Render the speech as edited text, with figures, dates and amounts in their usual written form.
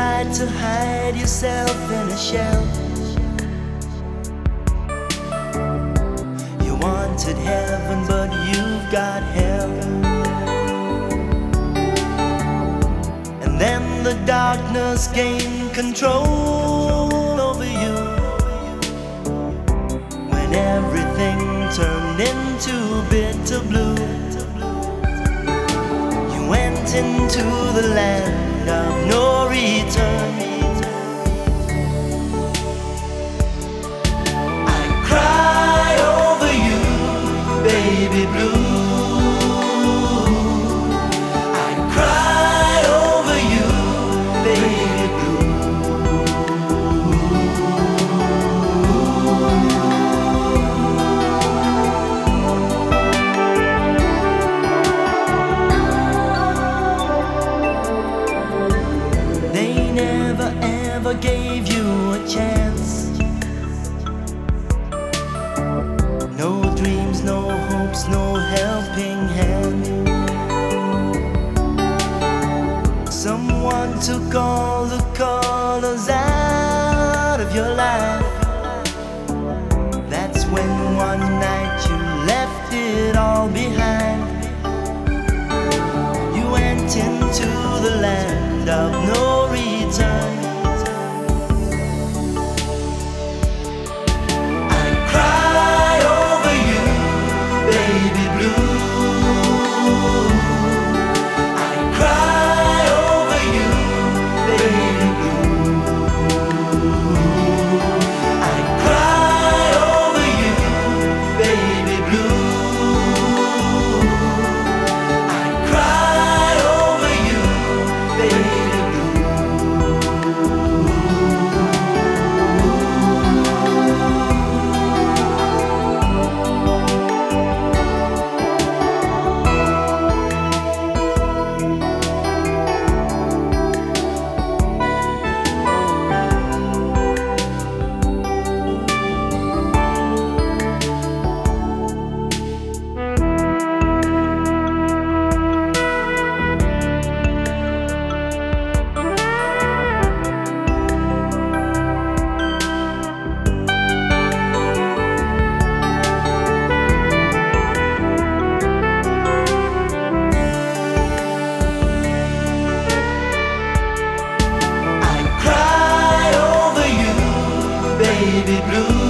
tried to hide yourself in a shell. You wanted heaven, but you've got hell. And then the darkness gained control over you, when everything turned into bitter blue. You went into the land of no return. I cry over you, baby blue. I cry over you, baby blue. They never ever gave you a chance. No dreams, no hopes, no helping hand. Someone took all the colors out of your life. That's when one night you left it all behind. You went into the land of no return. I cry over you, baby blue. I cry over you, baby blue. I cry over you, baby blue. I cry over you, baby blue. Baby blue.